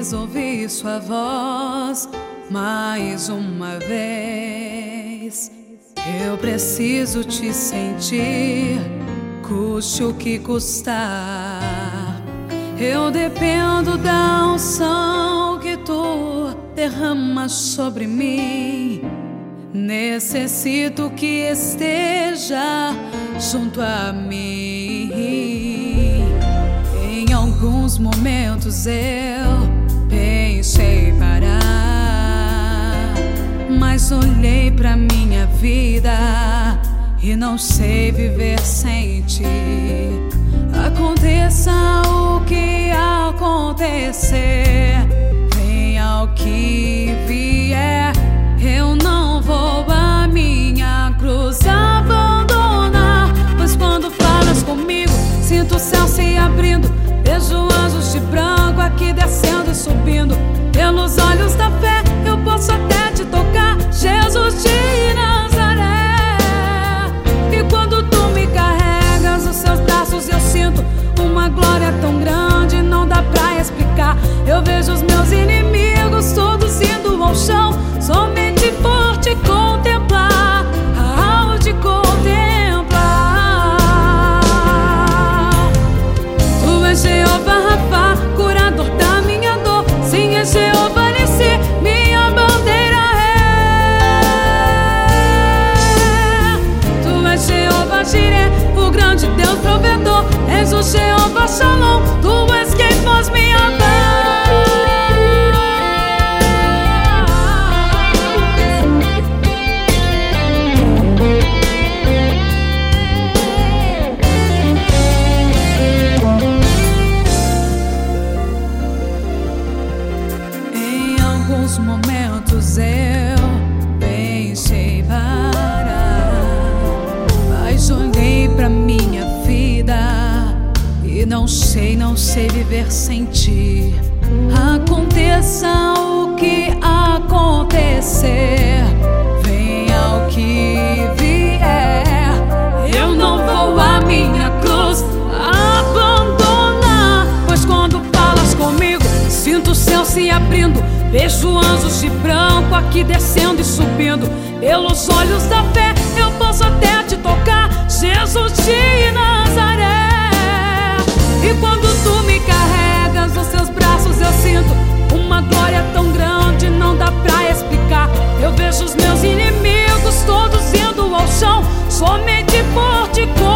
preciso ouvir sua voz mais uma vez. Eu preciso te sentir, custe o que custar. Eu dependo da unção que tu derramas sobre mim. Necessito que esteja junto a mim. Em alguns momentos eu pensei parar, mas olhei pra minha vida e não sei viver sem ti. Aconteça o que acontecer, venha o que vier, eu não vou a minha cruz abandonar. Pois quando falas comigo, sinto o céu se abrindo, vejo anjos de branco aqui descendo e subindo. Pelos olhos da fé eu posso até te tocar, Jesus de Nazaré. E quando tu me carregas nos seus braços eu sinto uma glória tão grande, não dá pra explicar. Eu vejo os meus inimigos todos indo ao chão, somente por te contemplar, ao te contemplar. Tu és Jeová Rafa, curador da minha dor. Sim, és Jeová Nissi, minha bandeira é. Tu és Jeová Jireh, o grande Deus provedor. És o Jeová Shalom, tu és quem faz minha paz. Em alguns momentos eu pensei parar, mas olhei pra minha vida e não sei viver sem ti. Aconteça o que acontecer, venha o que vier, eu não vou a minha cruz abandonar. Pois quando falas comigo, sinto o céu se abrindo, vejo anjos de branco aqui descendo e subindo. Pelos olhos da fé eu posso até te tocar, Jesus de Nazaré. E quando tu me carregas nos seus braços eu sinto uma glória tão grande, não dá pra explicar. Eu vejo os meus inimigos todos indo ao chão, somente por te